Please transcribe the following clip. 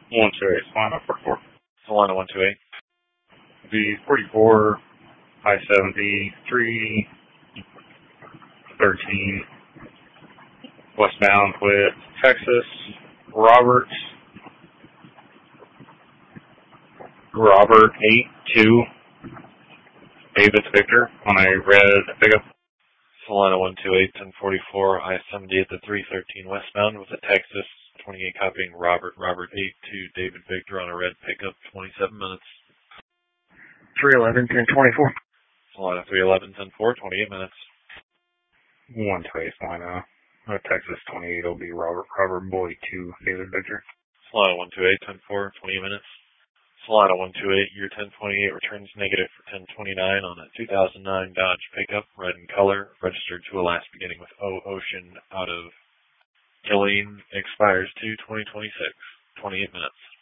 128, Solana 44. Solana 128. V44, I-73, 13, westbound with Texas, Robert 82, David Victor on a red pickup. Solana 128, 1044, I-70 at the 313 westbound with a Texas 28 copying Robert 82, David Victor on a red pickup, 27 minutes. 311, 1024. Solana 311, 10-4, 28 minutes. 128, Solana, Texas 28 will be Robert Boy 2, David Victor. Solana 128, 10-4, 20 minutes. Solana 128, year 1028 returns negative for 1029 on a 2009 Dodge pickup, red in color, registered to a last beginning with O Ocean out of Killeen, expires 2/2026, 28 minutes.